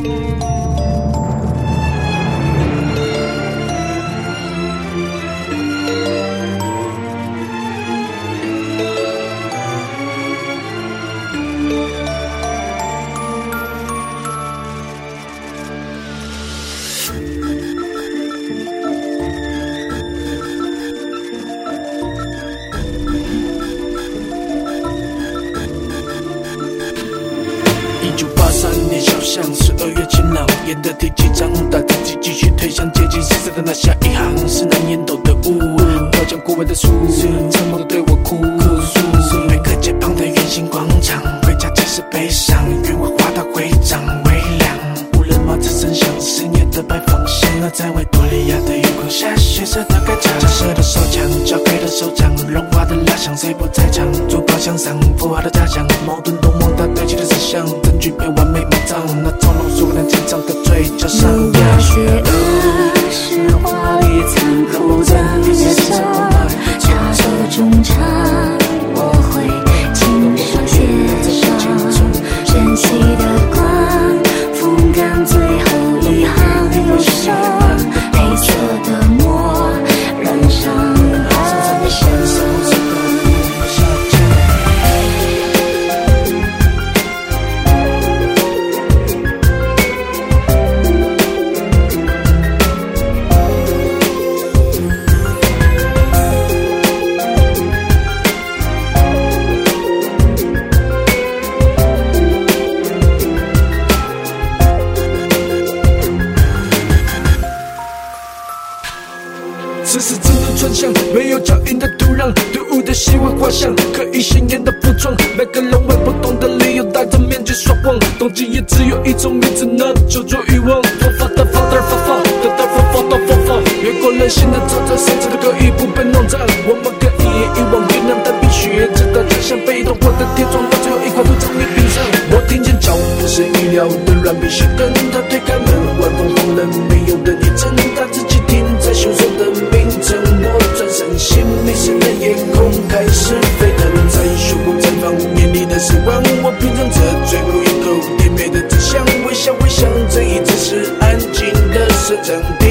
1983年小巷12月晴朗，演的第几章，大自己继续推向接近死色的那下一行，是那烟斗的雾，飘向国外的树，沉默的对我哭诉，每个街旁的圆形广场，回家即是悲伤，愿我滑到会长微凉，无人冒着声响，10年的拜访，现了在维多利亚的月光下，血色的歌唱，假设的手枪，交给了手掌，融化的蜡像，谁不在场？珠宝箱上，符号的假象，矛盾都梦到堆积的思想，证据被完美埋葬，那种浓缩能紧张的嘴角上扬。 邪恶是华丽残酷的夜色，插手中场，我会亲手写上晨曦的光，风干最后一行忧伤，黑色的墨染上爱深。 这是真的穿向没有脚印的土壤，队伍的希望画像，可以显眼的服装，每个人为不同的理由戴着面具说谎，动机也只有一种名字，那就做欲望。佛法的 father 佛法的 father 佛法，越过人性的沼泽，甚至都可以不被弄脏。我们可以遗忘原谅的必须，直到就像被动过的铁窗，到最后一块土长你冰上。我听见脚步是意料的软皮鞋跟他推开门，晚风红了没有人一阵，他自己停在凶手的名称。我转身，心里深的夜空开始沸腾，在胸口绽放眼里的失望。我品尝着最后一口甜美的真香，微笑回想，这一次是安静的社长。